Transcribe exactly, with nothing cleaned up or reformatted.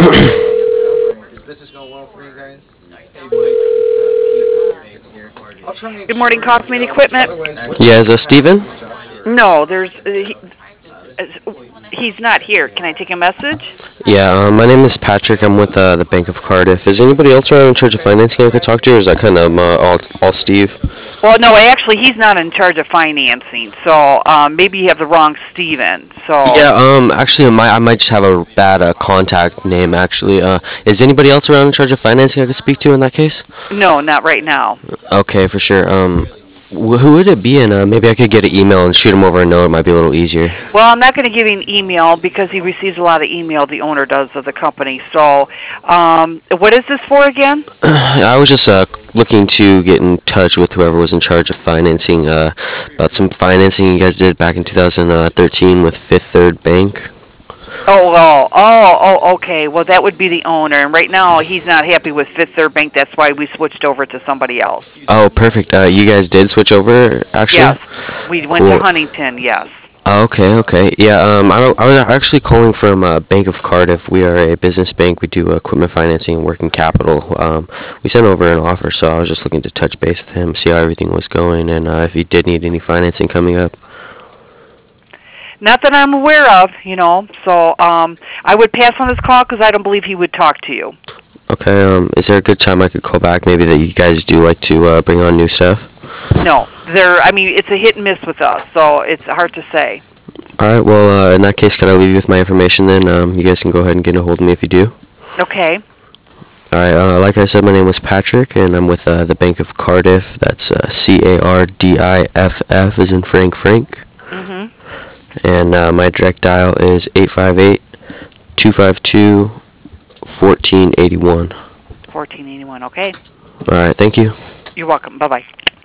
Is business going well for you guys? Hey, Mike, it's uh, Keith here. I'll try and Good morning, share my Kaufman email. Equipment. Otherwise, Yeah, is that Steven? No, there's uh, he, uh, he's not here. Can I take a message? Yeah, um, my name is Patrick. I'm with uh, the Bank of Cardiff. Is anybody else around in charge of financing I could talk to, or is that kind of uh, all, all Steve? Well, no, actually, he's not in charge of financing. So um, maybe you have the wrong Steven. So Yeah, um, actually, I might, I might just have a bad uh, contact name, actually. Uh, is anybody else around in charge of financing I could speak to in that case? no, not right now. Okay, for sure. Um, wh- who would it be? And uh, maybe I could get an email and shoot him over a note. It might be a little easier. Well, I'm not going to give you an email because he receives a lot of email. The owner does of the company. So, um, what is this for again? I was just uh, looking to get in touch with whoever was in charge of financing uh, about some financing you guys did back in two thousand thirteen with Fifth Third Bank. Oh, oh, oh, oh, okay. Well, that would be the owner. And right now, he's not happy with Fifth Third Bank. That's why we switched over to somebody else. Oh, perfect. Uh, you guys did switch over, actually? Yes, we went Cool. to Huntington. Yes. Oh, okay, okay. Yeah, um, I, I was actually calling from uh, Bank of Cardiff. We are a business bank. We do equipment financing and working capital. Um, we sent over an offer, so I was just looking to touch base with him, see how everything was going, and uh, if he did need any financing coming up. Not that I'm aware of, you know. So um, I would pass on this call because I don't believe he would talk to you. Okay, um, is there a good time I could call back? Maybe that you guys do like to uh, bring on new stuff? No, there. I mean, it's a hit and miss with us, so it's hard to say. All right, well, uh, in that case, could I leave you with my information then? Um, you guys can go ahead and get a hold of me if you do. Okay. All right, uh, like I said, my name was Patrick, and I'm with uh, the Bank of Cardiff. That's uh, C A R D I F F as in Frank Frank. Mhm. And uh, my direct dial is eight five eight, two five two, one four eight one. fourteen eighty-one. Okay. All right, thank you. You're welcome. Bye bye.